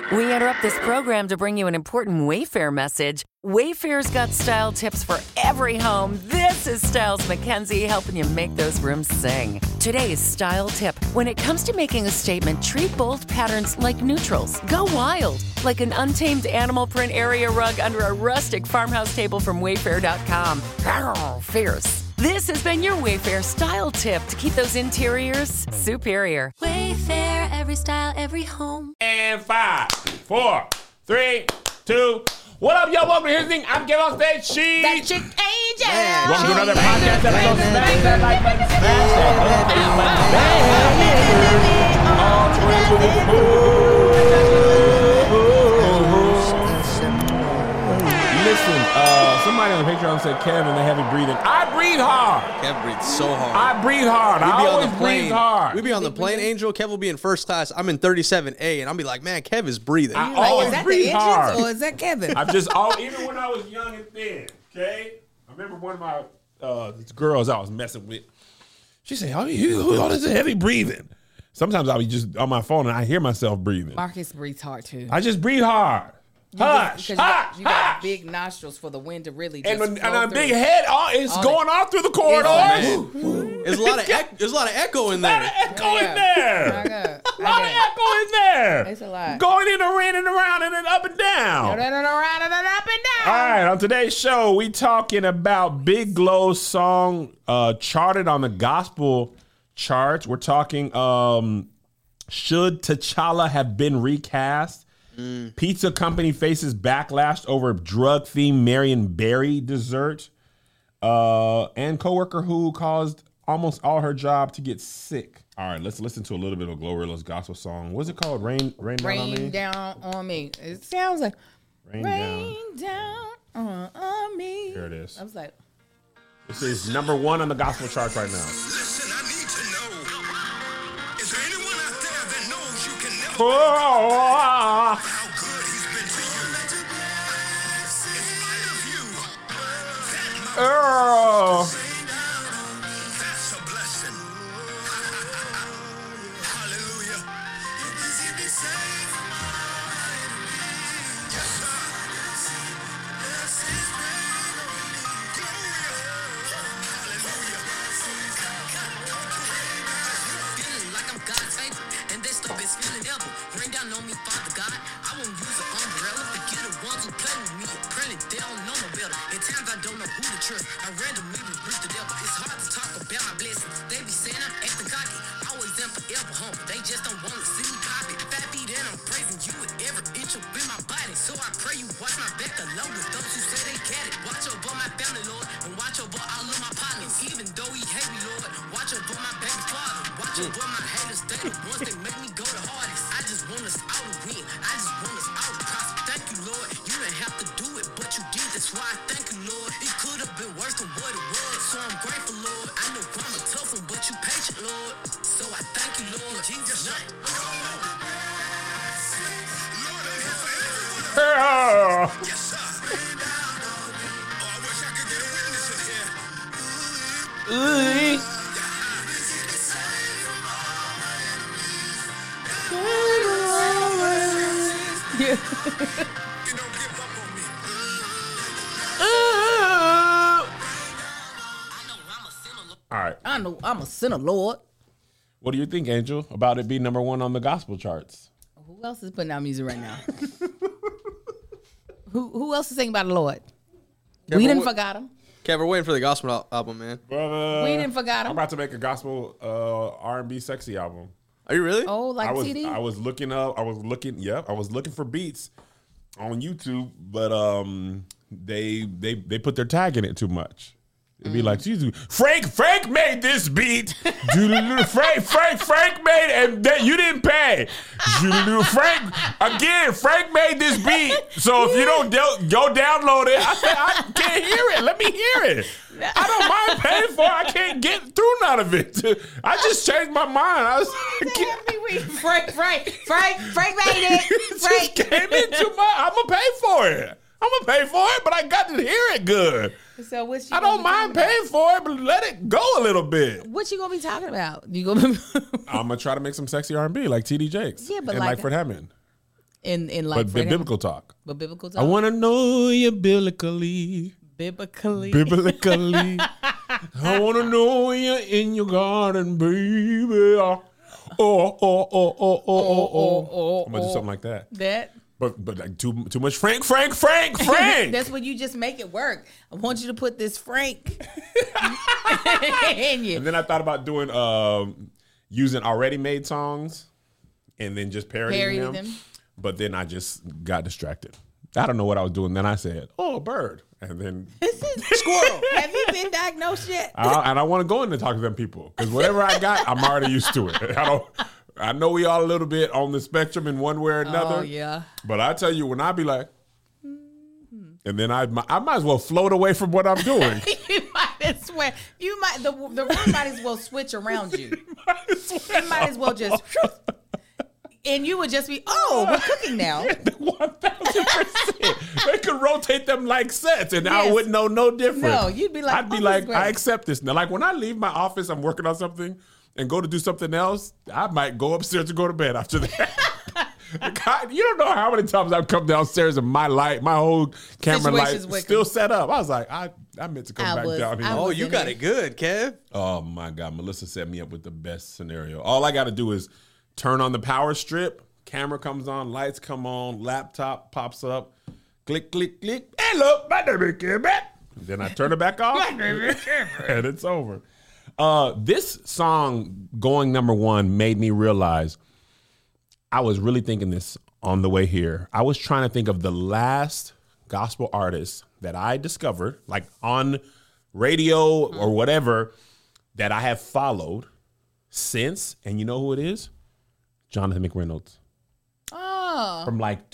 We interrupt this program to bring you an important Wayfair message. Wayfair's got style tips for every home. This is Styles McKenzie helping you make those rooms sing. Today's style tip. When it comes to making a statement, treat bold patterns like neutrals. Go wild, like an untamed animal print area rug under a rustic farmhouse table from Wayfair.com. Arr, fierce. This has been your Wayfair style tip to keep those interiors superior. Wayfair, every style, every home. And 5, 4, 3, 2. What up, y'all? Welcome to Here's the Thing. I'm Kevin on stage. That chick Angel. Welcome to another podcast episode. Smash that like button. Smash Listen, somebody on the Patreon said, Kevin, they heavy breathing. I breathe hard. Kev breathes so hard. I breathe hard. I always breathe hard. We be on the plane, Angel. Kev will be in first class. I'm in 37A, and I'll be like, man, Kev is breathing. I always Is that breathe the hard. engines or is that Kevin? I've just even when I was young and thin, okay? I remember one of my girls I was messing with. She said, "Oh, you all this heavy breathing." Sometimes I'll be just on my phone and I hear myself breathing. Marcus breathes hard too. I just breathe hard. Hush, You hush, got hush. big nostrils for the wind to really just And flow a big through. head, it's going all through the corridors. There's a lot of echo in A lot of there. echo in My there. God. A lot of echo in there. It's a lot. Going in and around and then up and down. Around and up and down. All right, on today's show, we talking about Big Glow's song charted on the gospel charts. We're talking should T'Challa have been recast? Pizza company faces backlash over drug-themed Marion Berry dessert. And coworker who caused almost all her job to get sick. All right, let's listen to a little bit of Glorilla's gospel song. What's it called? Rain down on me? Rain down on me. It sounds like Rain down on me. Here it is. I was like, This is number 1 on the gospel charts right now. Listen, I need to know. Is there anyone out there that knows you can never Oh, how good he's been to you? In spite of you, that that's a blessing. Hallelujah. Yes, Feeling like I'm God's favorite, and this stuff is feeling ever. Rain down on me, Father God. I won't use an umbrella. Forget the ones who play with me. Apparently they don't know no better. In times I don't know who to trust. I randomly rebuke the devil. It's hard to talk about my blessings. They be saying I'm acting cocky. Always and forever home. They just don't want to see me pop it. Fat beat and I'm praising you with every inch up in my body. So I pray you watch my back along with those who say they get it. Watch over my family, Lord, and watch over all of my partners. Even though he hate me, Lord, watch over my baby father. Watch over my haters. They the ones that make me go the hardest. I just want us all to win. I just want us all to prosper. Thank you, Lord. You didn't have to do it, but you did. That's why I thank you, Lord. It could have been worse than what it was. So I'm grateful, Lord. I know I'm a tough one, but you patient, Lord. So I thank you, Lord. In Jesus' name. Yes, sir. Oh, I wish I could get a witness in here. You don't give up on me. All right. I know I'm a sinner, Lord. What do you think, Angel, about it being number 1 on the gospel charts? Who else is putting out music right now? Who else is singing about the Lord? Kevin, We didn't what- forgot him. Kev, we're waiting for the gospel album, man. Brother, We didn't forgot I'm him. about to make a gospel R&B sexy album. Are you really? Oh, like TD? I was looking for beats on YouTube, but they put their tag in it too much. It'd be like, Jesus, Frank made this beat. Frank made, and that you didn't pay. Frank made this beat. So if you don't go download it, I can't hear it. Let me hear it. I don't mind paying for it. I can't get through none of it. I just changed my mind. I was Frank made it. it just came in too much. I'm gonna pay for it. But I got to hear it good. So what you I don't mind paying for it, but let it go a little bit. What you gonna be talking about? You gonna I'm gonna try to make some sexy R&B like TD Jakes. Yeah, but and like- Fred Hammond. in like But Fred biblical talk. But biblical I talk. want to know you biblically. Biblically. I want to know you in your garden, baby. I'm going to do something like that. That. But like too much Frank. That's when you just make it work. I want you to put this Frank in you. And then I thought about doing using already made songs and then just parodying them. But then I just got distracted. I don't know what I was doing. Then I said, "Oh, a bird," and then Squirrel. Have you been diagnosed yet? and I want to go in and talk to them people because whatever I got, I'm already used to it. I know we all a little bit on the spectrum in one way or another. Oh yeah. But I tell you, when I be like, and then I might as well float away from what I'm doing. You might as well. You might the room might as well switch around you. It might as well just. And you would just be, we're cooking now. 1,000%. They could rotate them like sets, and I Yes. wouldn't know no different. No, you'd be like, I'd be this like, is great. I accept this now. Like when I leave my office, I'm working on something, and go to do something else. I might go upstairs to go to bed after that. God, you don't know how many times I've come downstairs and my whole camera Situation's light wicked. still set up. I was like, I meant to come back down here. Oh, was you in got there. it good, Kev. Oh my God, Melissa set me up with the best scenario. All I got to do is turn on the power strip, camera comes on, lights come on, laptop pops up, click, click, click. Hello, my name is Kevin. Then I turn it back off, and it's over. This song going number one made me realize I was really thinking this on the way here. I was trying to think of the last gospel artist that I discovered, like on radio or whatever, that I have followed since. And you know who it is? Jonathan McReynolds. Oh. From like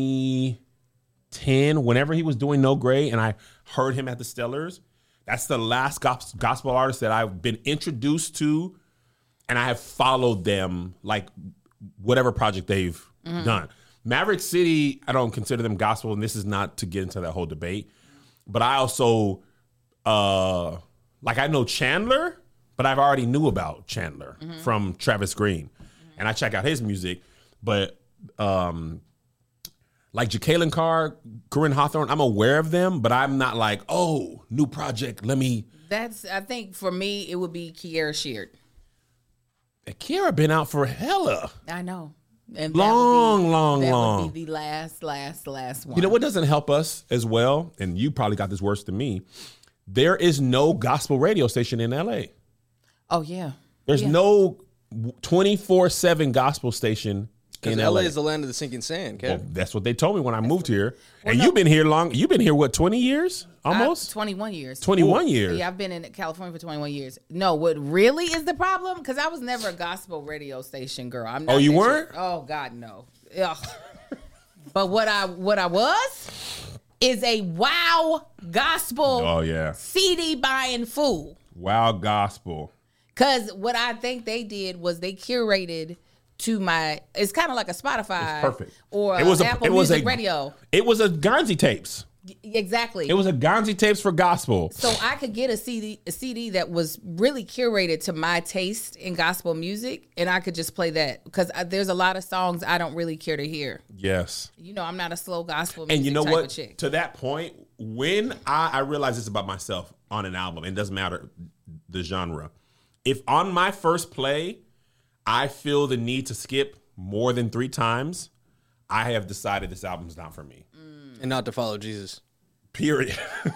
2010, whenever he was doing No Gray, and I heard him at the Stellars. That's the last gospel artist that I've been introduced to, and I have followed them, like whatever project they've done. Maverick City, I don't consider them gospel, and this is not to get into that whole debate. But I also, like I know Chandler, but I've already knew about Chandler from Travis Green. And I check out his music. But like Jacqueline Carr, Corinne Hawthorne, I'm aware of them, but I'm not like, oh, new project, let me. I think for me, it would be Kiara Sheard. Kiara been out for hella. I know. And Long. That would be the last one. You know what doesn't help us as well? And you probably got this worse than me. There is no gospel radio station in LA. Oh, yeah. There's no 24/7 gospel station in Because LA. LA is the land of the sinking sand, Kev. Well, that's what they told me when I moved here. And you've been here long. You've been here, what, 20 years? Almost? 21 years. 21 years. Yeah, I've been in California for 21 years. No, what really is the problem? Because I was never a gospel radio station girl. I'm not Oh, you that weren't? shit. Oh, God, no. Ugh. But what I was is a wow gospel Oh, yeah. CD buying fool. Wow gospel. Because what I think they did was they curated to my, it's kind of like a Spotify Perfect. or It was Apple it was Music Radio. It was a Gonzi tapes. Exactly. It was a Gonzi tapes for gospel. So I could get a CD that was really curated to my taste in gospel music, and I could just play that because there's a lot of songs I don't really care to hear. Yes. You know, I'm not a slow gospel music And you know type what? of chick. To that point, when I realize this about myself on an album, it doesn't matter the genre. If on my first play, I feel the need to skip more than 3 times, I have decided this album's not for me. And not to follow Jesus. Period.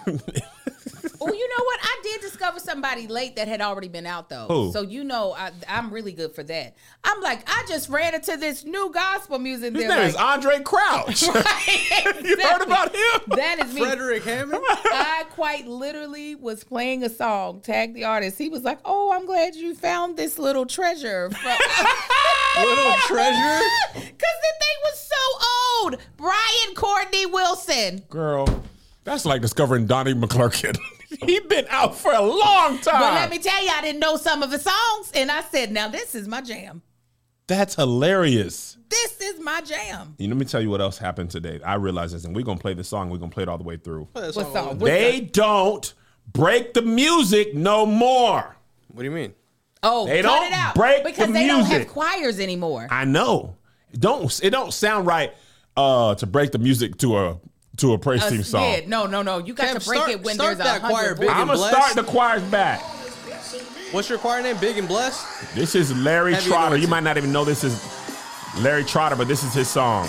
Oh, you know what? I did discover somebody late that had already been out though. Who? So you know, I'm really good for that. I'm like, I just ran into this new gospel music. His They're name like, is Andre Crouch. Right, You heard exactly. about him? That is me. Frederick Hammond? I quite literally was playing a song, tagged the artist. He was like, "Oh, I'm glad you found this little treasure." Little treasure? Because the thing was so old. Brian Courtney Wilson. Girl, that's like discovering Donnie McClurkin. He been out for a long time. But let me tell you, I didn't know some of his songs. And I said, now this is my jam. That's hilarious. This is my jam. Let me tell you what else happened today. I realized this, and we're going to play this song. We're going to play it all the way through. What song? What's They that? don't break the music no more. What do you mean? Oh, They cut don't it out. break because the they don't music. have choirs anymore. I know. It don't sound right. to break the music to a praise team song. Yeah, no. You got Kev, to break it when start there's that choir 100 big voices. I'm gonna Blessed. start the choirs back. What's your choir name? Big and Blessed? This is Larry Heavy Trotter. anointing. You might not even know this is Larry Trotter, but this is his song.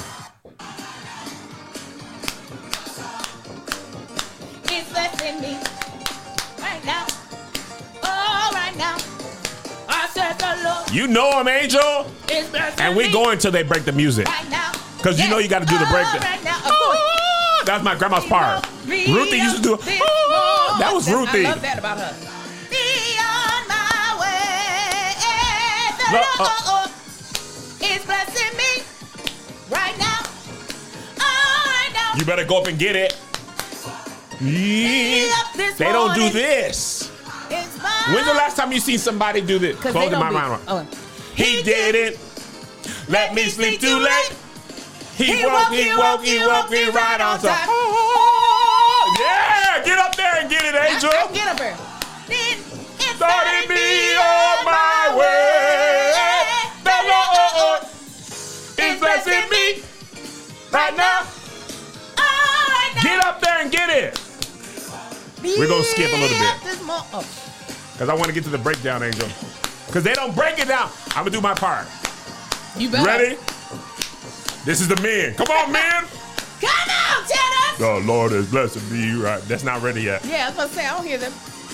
It's blessing me right now. Oh, right now. I said the Lord You know him, Angel. is blessing And we me going till they break the music. right now. 'Cause you know you gotta do the break. Right now, of course. That's my grandma's part. Ruthie used to do it. That was Ruthie. I love that about her. Be on my way. The Lord is blessing me right now. Oh, right now. You better go up and get it. Yeah. They don't do this. It's mine. When's the last time you seen somebody do this? 'Cause Close they my don't be- mind. oh. He didn't let me sleep too late. He woke me right on time. Yeah, get up there and get it, Angel. Get up here. Started me on my way. The Lord is blessing me right now. Get up there and get it. We're gonna skip a little bit because I want to get to the breakdown, Angel. Because they don't break it down. I'm gonna do my part. You better. Ready? This is the men. Come on, men. Come on, tenors. The Lord is blessing me right. That's not ready yet. Yeah, I was about to say, I don't hear them.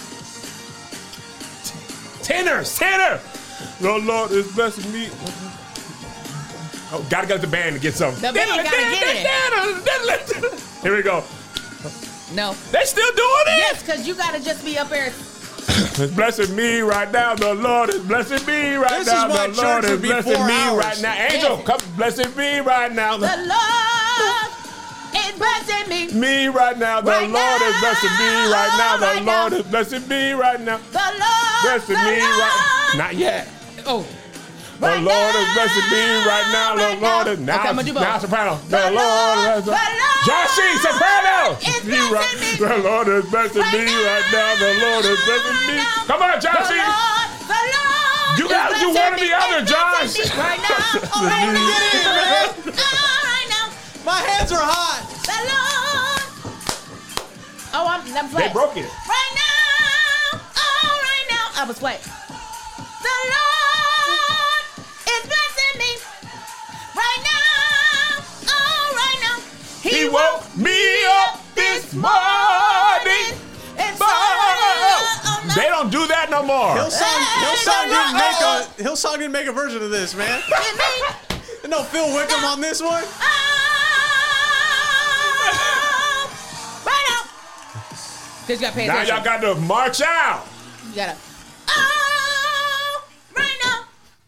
Tenor. The Lord is blessing me. Oh, gotta go to the band to get something. The band gotta get it. Here we go. No. They still doing it? Yes, because you got to just be up there. It's blessing me right now. The Lord is blessing me right This now. is why The Lord church is would be blessing 4 me hours. right now. Angel, Yes. come blessing me right now. The Lord is blessing me. Me right now. The Right Lord is blessing me right now. The right Lord now. is blessing me right now. The Lord. Blessing the me right. Lord. Not yet. Oh. The Lord is blessing me right now. The Lord is now. Okay, I'm gonna do both. Now soprano. The Lord. John C. Soprano. is Me right. blessing me. The Lord is blessing me right now. The Lord is blessing me. Come on, John The C. Lord. You gotta do one or the other, John. Right now. Oh, right now. Oh, right now. My hands are hot. The Lord. Oh, I'm They flat. broke it. Right now. Oh, right now. I was flat. The Lord is blessing me. Right now. Oh, right now. He woke me up this morning. And so They don't do that no more. Hillsong didn't make a version of this, man. No Phil Wickham on this one. Right now. Because you got to pay Now attention. y'all got to march out. You got to. Oh, right now.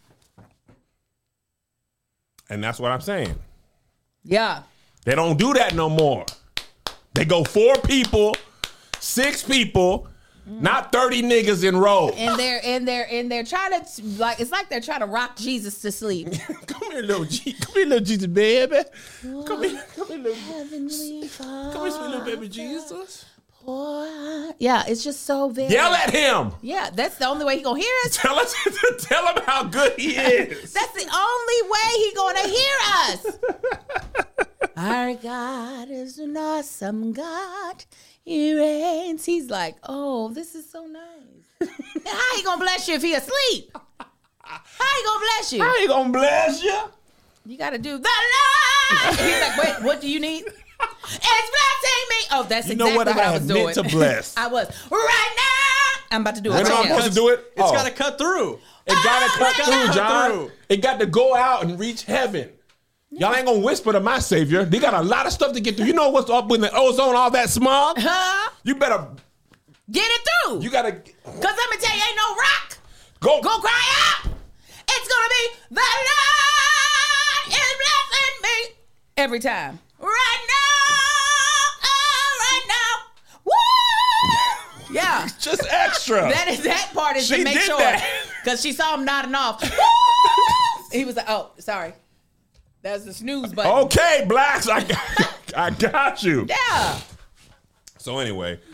And that's what I'm saying. Yeah. They don't do that no more. They go 4 people, 6 people, not 30 niggas in row. And they're trying to, like, it's like they're trying to rock Jesus to sleep. Come here, little Jesus, baby. Come here, little. Heavenly Father. Come here, sweet little baby Jesus. Yeah, it's just so very. Yell at him. Yeah, that's the only way he gonna hear us. Tell him how good he is. That's the only way he gonna hear us. Our God is an awesome God. He reigns. He's like, oh, this is so nice. How he gonna bless you if he asleep? How he gonna bless you? How he gonna bless you? You gotta do the Lord. He's like, wait, what do you need? It's blessing me. Oh, that's You know exactly what? what I I had was doing. meant to bless. I was right now. I'm about to do it. When am I again. supposed to do it? It's got to cut through. It gotta cut gotta through, cut John. through. It got to go out and reach heaven. Y'all ain't gonna whisper to my Savior. They got a lot of stuff to get through. You know what's up with the ozone, all that smog? Huh? You better. Get it through. You gotta Cause let me tell you, ain't no rock. go. Go cry out. It's gonna be the Lord is blessing me every time. Right now. Oh, right now. Woo! Yeah. Just extra. That part is She to make did sure. that. Because she saw him nodding off. Woo! He was like, oh, sorry. That's the snooze button. Okay, blacks. I got you. Yeah. So anyway,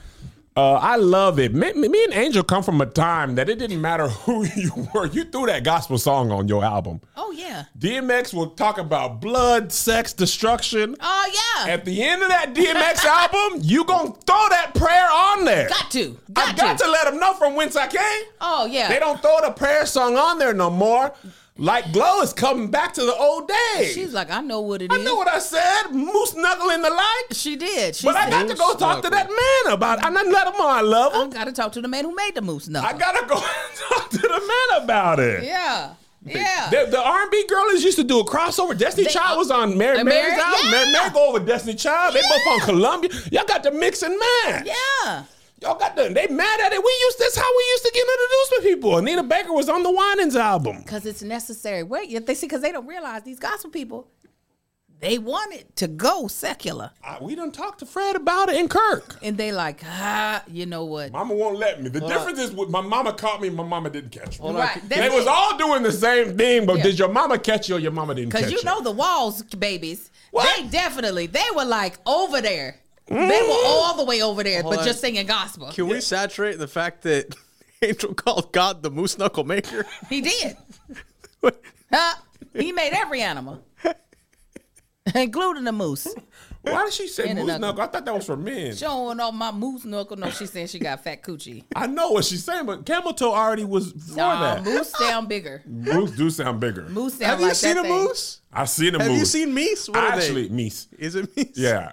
I love it. Me and Angel come from a time that it didn't matter who you were. You threw that gospel song on your album. Oh, yeah. DMX will talk about blood, sex, destruction. Oh, yeah. At the end of that DMX album, you gonna throw that prayer on there. Got to. I got to let them know from whence I came. Oh, yeah. They don't throw the prayer song on there no more. Like Glow is coming back to the old days. She's like, I know what it is. I know what I said. Moose knuckle in the light. She did. She But I said, got to go talk to that man about it. I didn't let him know I love I him. got to talk to the man who made the moose knuckle. I got to go talk to the man about it. Yeah. Yeah. The R&B girlies used to do a crossover. Destiny They- Child was on Mary's Mary? album. Yeah. Mary go over Destiny Child. They both on Columbia. Y'all got the mix and match. Yeah. Y'all got the, they mad at it. That's how we used to get introduced to people. Anita Baker was on the Winans album. Because it's necessary. Wait, they see, because they don't realize these gospel people, they wanted to go secular. We done talked to Fred about it and Kirk. And they like, you know what? Mama won't let me. The difference is my mama caught me, my mama didn't catch me. Right. They was all doing the same thing, but Yeah. did your mama catch you or your mama didn't catch you? Because you know the Walls babies, What? they were like over there. They were all the way over there, but on. just singing gospel. Can we saturate the fact that Angel called God the moose knuckle maker? He did. He made every animal, including the moose. Why did she say And moose another- knuckle? I thought that was for men. Showing off my moose knuckle. No, she's saying she got fat coochie. I know what she's saying, but camel toe already was for that. Moose sound bigger. Moose do sound bigger. Moose sound Have like you seen that a thing. moose? I've seen a moose. Have you seen meese? What are Actually, they? meese. Is it meese? Yeah.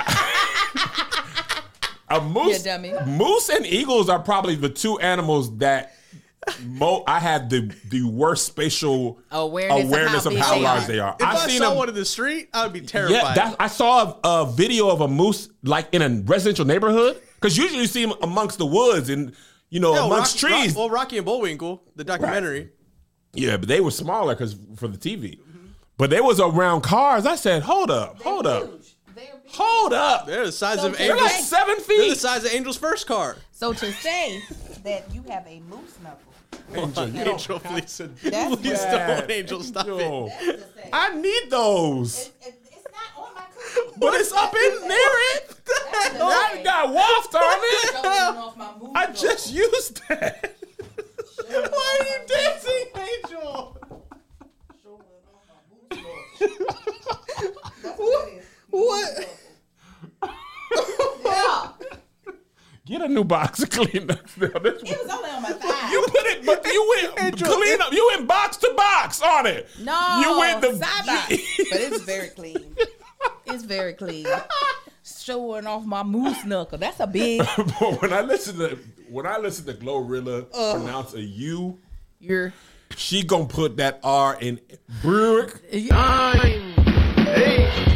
A moose, Yeah, dummy. moose and eagles are probably the two animals that I have the worst spatial Awareness of of how how big large they they are. If I seen saw them. one in the street, I would be terrified. Yeah, I saw a video of a moose like in a residential neighborhood because usually you see them amongst the woods and amongst trees. Rocky and Bullwinkle, the documentary. Yeah, but they were smaller because for the TV. But they was around cars. I said, hold up. They're the size of They're Angel's. like 7 They're the feet. size of Angel's first car. So to say that you have a moose knuckle, Angel, please, That's please bad. don't, Angel, stop Yo, it. I need those. it's not on my coochie. But it's up in near it. That got waft on it. I just used that. Why are you dancing, Angel? What? Yeah. Get a new box of Kleenex. It was only on my thigh. You put it, but you went clean up. You went box to box on it. No, you went the side by. But it's very clean. It's very clean. Showing off my moose knuckle. That's a big. But when I listen to Glorilla pronounce a U, You're. she gonna put that R in Brewick. I'm a